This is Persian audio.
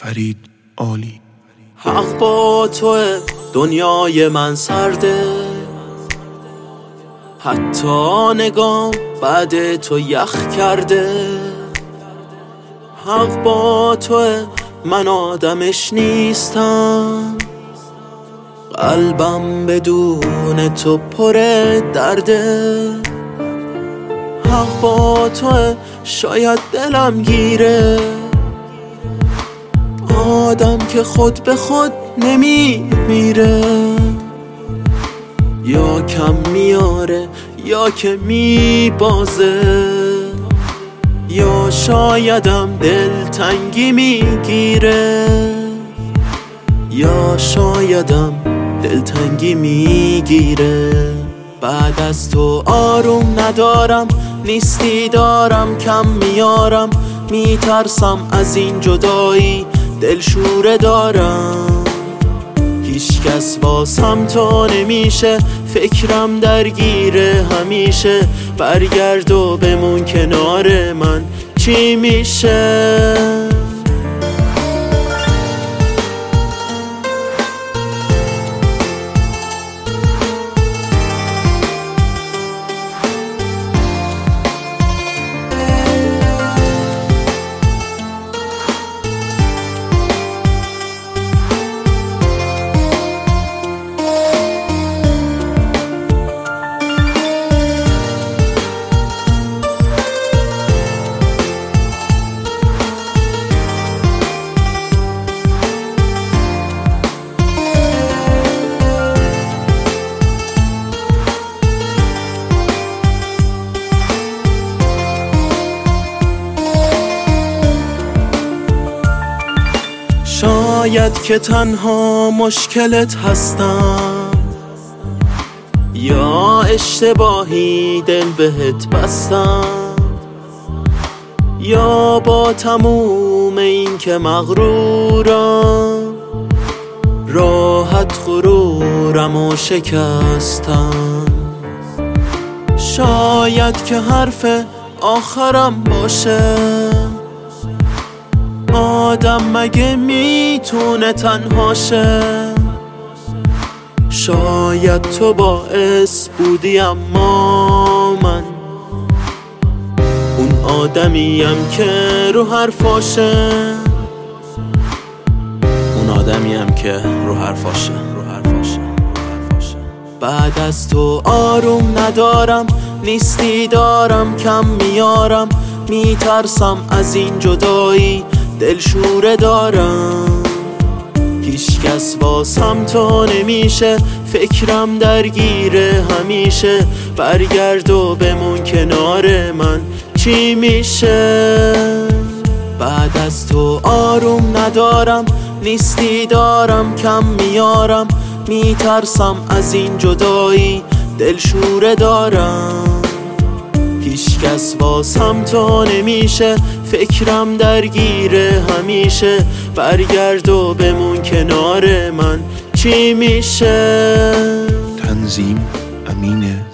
فرید عالی. حق با توه، دنیای من سرده، حتی نگام بعد تو یخ کرده. حق با توه، من آدمش نیستم، قلبم بدون تو پر درده. حق با توه، شاید دلم گیره، آدم که خود به خود نمیمیره، یا کم میاره یا که میبازه، یا شایدم دلتنگی میگیره، یا شایدم دلتنگی میگیره. بعد از تو آروم ندارم، نیستی دارم کم میارم، میترسم از این جدایی، دلشوره دارم. هیچ کس واسم تو نمیشه، فکرم درگیره همیشه، برگرد و بمون کنار من چی میشه؟ شاید که تنها مشکلت هستم، یا اشتباهی دل بهت بستم، یا با تموم این که مغرورم، راحت غرورم و شکستم. شاید که حرف آخرم باشه، آدم مگه میتونه تنها شه؟ شاید تو باعث بودی اما من اون آدمیم که رو حرفاشه، اون آدمیم که رو حرفاشه. بعد از تو آروم ندارم، نیستی دارم کم میارم، میترسم از این جدایی، دلشوره دارم. هیچ کس واسم تو نمیشه، فکرم درگیره همیشه، برگرد و بمون کنار من چی میشه؟ بعد از تو آروم ندارم، نیستی دارم کم میارم، میترسم از این جدایی، دلشوره دارم. هیچ کس واسم تو نمیشه، فکرم درگیره همیشه، برگرد و بمون کنار من چی میشه؟ تنظیم امین